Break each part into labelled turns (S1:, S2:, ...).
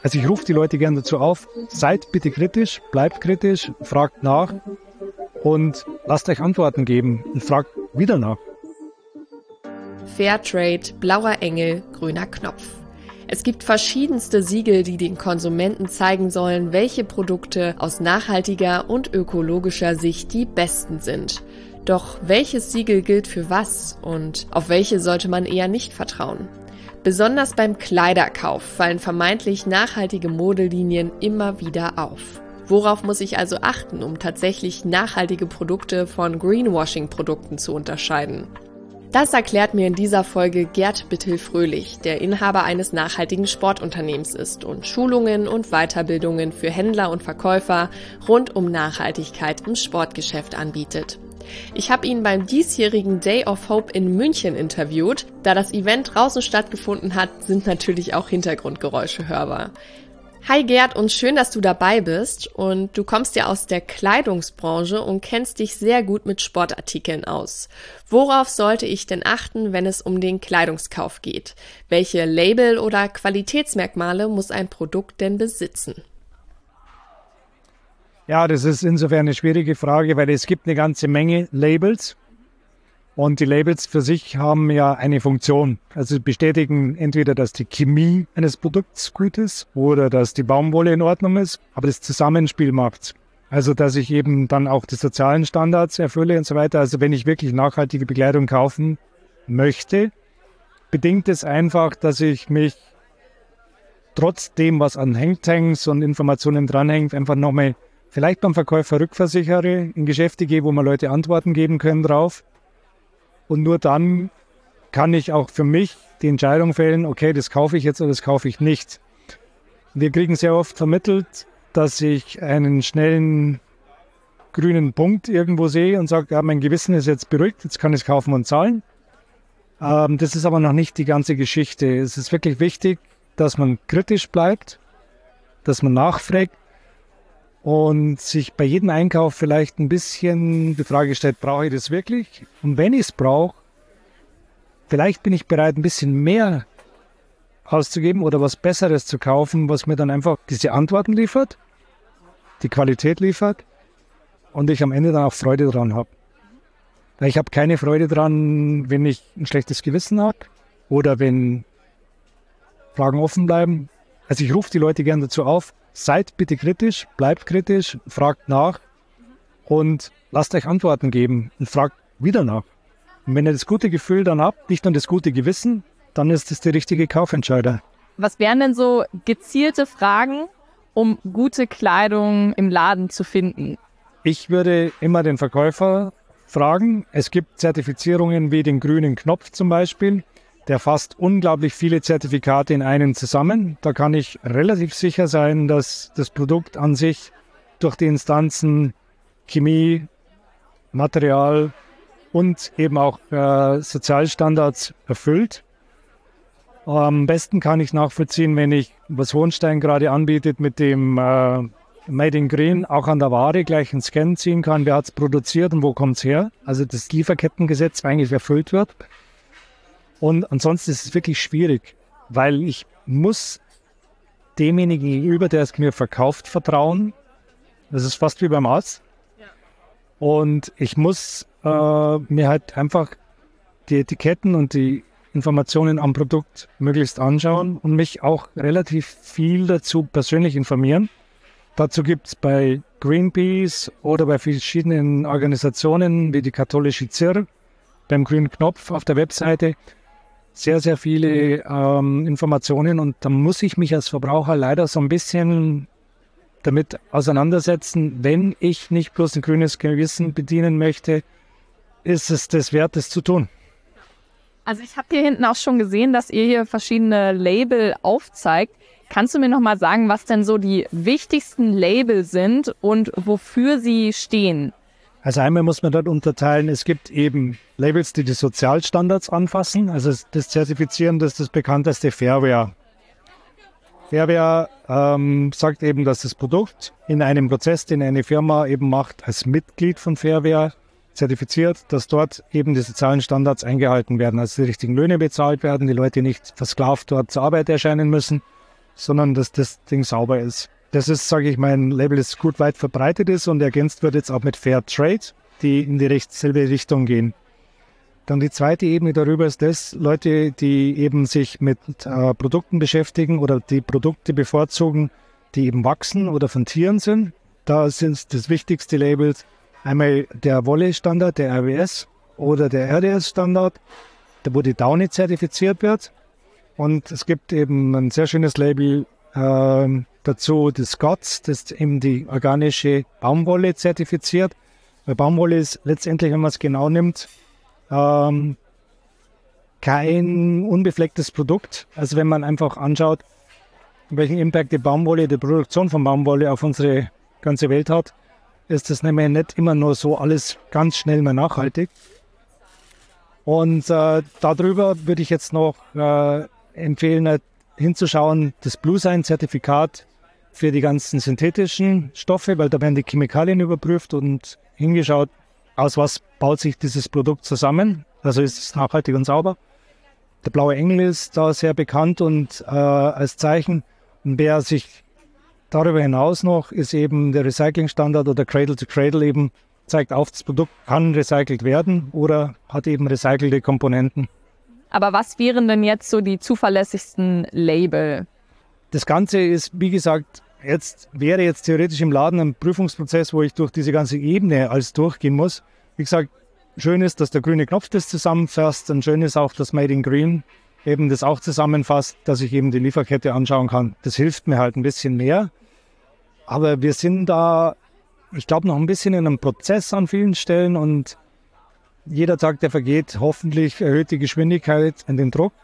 S1: Also ich rufe die Leute gerne dazu auf, seid bitte kritisch, bleibt kritisch, fragt nach und lasst euch Antworten geben und fragt wieder nach.
S2: Fairtrade, blauer Engel, grüner Knopf. Es gibt verschiedenste Siegel, die den Konsumenten zeigen sollen, welche Produkte aus nachhaltiger und ökologischer Sicht die besten sind. Doch welches Siegel gilt für was und auf welche sollte man eher nicht vertrauen? Besonders beim Kleiderkauf fallen vermeintlich nachhaltige Modelinien immer wieder auf. Worauf muss ich also achten, um tatsächlich nachhaltige Produkte von Greenwashing-Produkten zu unterscheiden? Das erklärt mir in dieser Folge Gerd Bittel-Fröhlich, der Inhaber eines nachhaltigen Sportunternehmens ist und Schulungen und Weiterbildungen für Händler und Verkäufer rund um Nachhaltigkeit im Sportgeschäft anbietet. Ich habe ihn beim diesjährigen Day of Hope in München interviewt. Da das Event draußen stattgefunden hat, sind natürlich auch Hintergrundgeräusche hörbar. Hi Gerd und schön, dass du dabei bist. Und du kommst ja aus der Kleidungsbranche und kennst dich sehr gut mit Sportartikeln aus. Worauf sollte ich denn achten, wenn es um den Kleidungskauf geht? Welche Label oder Qualitätsmerkmale muss ein Produkt denn besitzen?
S1: Ja, das ist insofern eine schwierige Frage, weil es gibt eine ganze Menge Labels und die Labels für sich haben ja eine Funktion. Also bestätigen entweder, dass die Chemie eines Produkts gut ist oder dass die Baumwolle in Ordnung ist, aber das Zusammenspiel macht's. Also dass ich eben dann auch die sozialen Standards erfülle und so weiter. Also wenn ich wirklich nachhaltige Bekleidung kaufen möchte, bedingt es einfach, dass ich mich trotzdem, was an Hangtags und Informationen dranhängt, einfach nochmal vielleicht beim Verkäufer rückversichere, in Geschäfte gehe, wo mir Leute Antworten geben können drauf. Und nur dann kann ich auch für mich die Entscheidung fällen, okay, das kaufe ich jetzt oder das kaufe ich nicht. Wir kriegen sehr oft vermittelt, dass ich einen schnellen grünen Punkt irgendwo sehe und sage, ja, mein Gewissen ist jetzt beruhigt, jetzt kann ich es kaufen und zahlen. Das ist aber noch nicht die ganze Geschichte. Es ist wirklich wichtig, dass man kritisch bleibt, dass man nachfragt, und sich bei jedem Einkauf vielleicht ein bisschen die Frage stellt, brauche ich das wirklich? Und wenn ich es brauche, vielleicht bin ich bereit, ein bisschen mehr auszugeben oder was Besseres zu kaufen, was mir dann einfach diese Antworten liefert, die Qualität liefert und ich am Ende dann auch Freude dran habe. Weil ich habe keine Freude dran, wenn ich ein schlechtes Gewissen habe oder wenn Fragen offen bleiben. Also ich rufe die Leute gerne dazu auf, seid bitte kritisch, bleibt kritisch, fragt nach und lasst euch Antworten geben und fragt wieder nach. Und wenn ihr das gute Gefühl dann habt, nicht nur das gute Gewissen, dann ist das der richtige Kaufentscheider.
S3: Was wären denn so gezielte Fragen, um gute Kleidung im Laden zu finden?
S1: Ich würde immer den Verkäufer fragen. Es gibt Zertifizierungen wie den grünen Knopf zum Beispiel. Der fasst unglaublich viele Zertifikate in einen zusammen. Da kann ich relativ sicher sein, dass das Produkt an sich durch die Instanzen Chemie, Material und eben auch Sozialstandards erfüllt. Am besten kann ich nachvollziehen, wenn ich, was Hohenstein gerade anbietet, mit dem Made in Green auch an der Ware gleich einen Scan ziehen kann, wer hat es produziert und wo kommt es her. Also das Lieferkettengesetz eigentlich erfüllt wird. Und ansonsten ist es wirklich schwierig, weil ich muss demjenigen gegenüber, der es mir verkauft, vertrauen. Das ist fast wie beim Arzt. Ja. Und ich muss mir halt einfach die Etiketten und die Informationen am Produkt möglichst anschauen und mich auch relativ viel dazu persönlich informieren. Dazu gibt es bei Greenpeace oder bei verschiedenen Organisationen wie die katholische ZIR, beim grünen Knopf auf der Webseite, sehr, sehr viele Informationen. Und da muss ich mich als Verbraucher leider so ein bisschen damit auseinandersetzen, wenn ich nicht bloß ein grünes Gewissen bedienen möchte, ist es das wert, das zu tun.
S3: Also ich habe hier hinten auch schon gesehen, dass ihr hier verschiedene Label aufzeigt. Kannst du mir noch mal sagen, was denn so die wichtigsten Label sind und wofür sie stehen?
S1: Also einmal muss man dort unterteilen, es gibt eben Labels, die die Sozialstandards anfassen. Also das Zertifizieren, das ist das bekannteste Fairware. Fairware sagt eben, dass das Produkt in einem Prozess, den eine Firma eben macht, als Mitglied von Fairware zertifiziert, dass dort eben die sozialen Standards eingehalten werden, also die richtigen Löhne bezahlt werden, die Leute nicht versklavt dort zur Arbeit erscheinen müssen sondern dass das Ding sauber ist. Das ist, sage ich, mein Label, das gut weit verbreitet ist und ergänzt wird jetzt auch mit Fair Trade, die in die selbe Richtung gehen. Dann die zweite Ebene darüber ist das, Leute, die eben sich mit Produkten beschäftigen oder die Produkte bevorzugen, die eben wachsen oder von Tieren sind. Da sind das wichtigste Labels einmal der Wolle-Standard, der RWS oder der RDS-Standard, wo die Daune zertifiziert wird. Und es gibt eben ein sehr schönes Label dazu, das Scots, das eben die organische Baumwolle zertifiziert. Weil Baumwolle ist letztendlich, wenn man es genau nimmt, kein unbeflecktes Produkt. Also wenn man einfach anschaut, welchen Impact die Baumwolle, die Produktion von Baumwolle auf unsere ganze Welt hat, ist das nämlich nicht immer nur so alles ganz schnell mal nachhaltig. Und darüber würde ich jetzt noch empfehlen, hinzuschauen, das Bluesign-Zertifikat für die ganzen synthetischen Stoffe, weil da werden die Chemikalien überprüft und hingeschaut, aus was baut sich dieses Produkt zusammen. Also ist es nachhaltig und sauber. Der blaue Engel ist da sehr bekannt und als Zeichen. Und wer sich darüber hinaus noch, ist eben der Recycling-Standard oder Cradle to Cradle eben, zeigt auf, das Produkt kann recycelt werden oder hat eben recycelte Komponenten.
S3: Aber was wären denn jetzt so die zuverlässigsten Label?
S1: Das Ganze ist, wie gesagt, wäre jetzt theoretisch im Laden ein Prüfungsprozess, wo ich durch diese ganze Ebene alles durchgehen muss. Wie gesagt, schön ist, dass der grüne Knopf das zusammenfasst und schön ist auch, dass Made in Green eben das auch zusammenfasst, dass ich eben die Lieferkette anschauen kann. Das hilft mir halt ein bisschen mehr. Aber wir sind da, ich glaube, noch ein bisschen in einem Prozess an vielen Stellen und jeder Tag, der vergeht, hoffentlich erhöht die Geschwindigkeit und den Druck,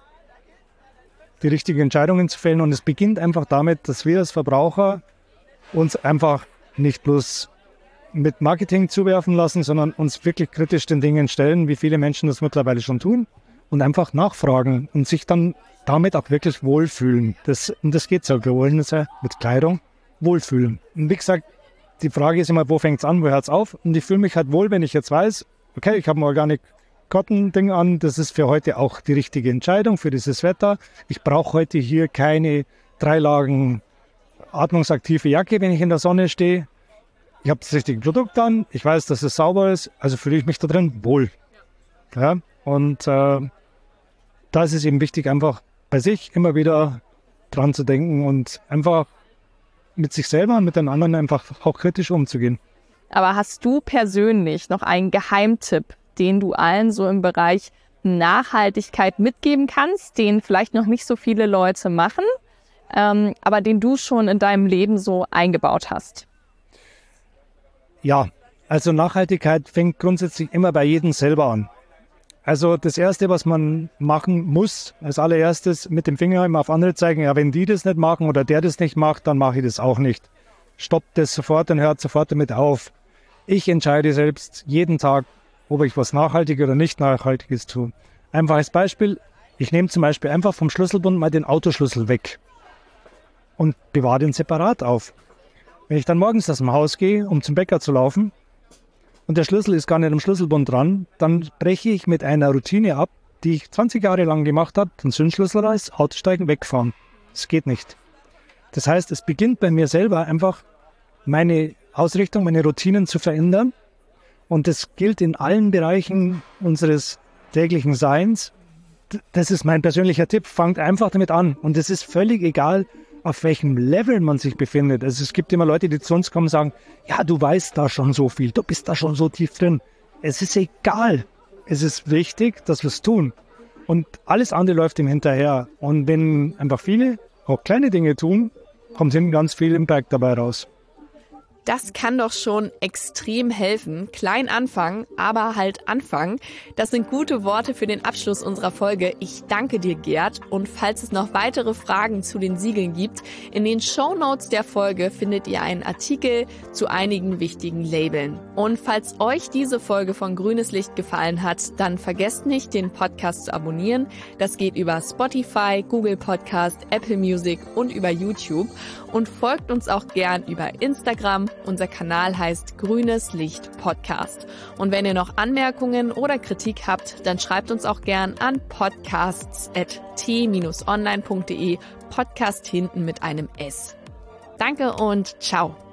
S1: die richtigen Entscheidungen zu fällen. Und es beginnt einfach damit, dass wir als Verbraucher uns einfach nicht bloß mit Marketing zuwerfen lassen, sondern uns wirklich kritisch den Dingen stellen, wie viele Menschen das mittlerweile schon tun und einfach nachfragen und sich dann damit auch wirklich wohlfühlen. Das geht so, wir wollen es ja mit Kleidung wohlfühlen. Und wie gesagt, die Frage ist immer, wo fängt es an, wo hört es auf? Und ich fühle mich halt wohl, wenn ich jetzt weiß, okay, ich habe ein Organic Cotton-Ding an, das ist für heute auch die richtige Entscheidung für dieses Wetter. Ich brauche heute hier keine 3 Lagen atmungsaktive Jacke, wenn ich in der Sonne stehe. Ich habe das richtige Produkt an, ich weiß, dass es sauber ist, also fühle ich mich da drin wohl. Ja, und da ist es eben wichtig, einfach bei sich immer wieder dran zu denken und einfach mit sich selber und mit den anderen einfach auch kritisch umzugehen.
S3: Aber hast du persönlich noch einen Geheimtipp, den du allen so im Bereich Nachhaltigkeit mitgeben kannst, den vielleicht noch nicht so viele Leute machen, aber den du schon in deinem Leben so eingebaut hast?
S1: Ja, also Nachhaltigkeit fängt grundsätzlich immer bei jedem selber an. Also das Erste, was man machen muss, als allererstes mit dem Finger immer auf andere zeigen, ja, wenn die das nicht machen oder der das nicht macht, dann mache ich das auch nicht. Stoppt das sofort und hört sofort damit auf. Ich entscheide selbst jeden Tag, ob ich was Nachhaltiges oder nicht Nachhaltiges tue. Einfaches Beispiel, ich nehme zum Beispiel einfach vom Schlüsselbund mal den Autoschlüssel weg und bewahre den separat auf. Wenn ich dann morgens aus dem Haus gehe, um zum Bäcker zu laufen und der Schlüssel ist gar nicht am Schlüsselbund dran, dann breche ich mit einer Routine ab, die ich 20 Jahre lang gemacht habe, den Zündschlüssel raus, Autosteigen, wegfahren. Das geht nicht. Das heißt, es beginnt bei mir selber einfach meine Ausrichtung, meine Routinen zu verändern. Und das gilt in allen Bereichen unseres täglichen Seins. Das ist mein persönlicher Tipp. Fangt einfach damit an. Und es ist völlig egal, auf welchem Level man sich befindet. Also es gibt immer Leute, die zu uns kommen und sagen, ja, du weißt da schon so viel, du bist da schon so tief drin. Es ist egal. Es ist wichtig, dass wir es tun. Und alles andere läuft ihm hinterher. Und wenn einfach viele auch kleine Dinge tun, kommt hinten ganz viel Impact dabei raus.
S2: Das kann doch schon extrem helfen. Klein anfangen, aber halt anfangen. Das sind gute Worte für den Abschluss unserer Folge. Ich danke dir, Gerd. Und falls es noch weitere Fragen zu den Siegeln gibt, in den Shownotes der Folge findet ihr einen Artikel zu einigen wichtigen Labeln. Und falls euch diese Folge von Grünes Licht gefallen hat, dann vergesst nicht, den Podcast zu abonnieren. Das geht über Spotify, Google Podcast, Apple Music und über YouTube. Und folgt uns auch gern über Instagram Unser Kanal heißt Grünes Licht Podcast. Und wenn ihr noch Anmerkungen oder Kritik habt, dann schreibt uns auch gern an podcasts@t-online.de, Podcast hinten mit einem S. Danke und ciao.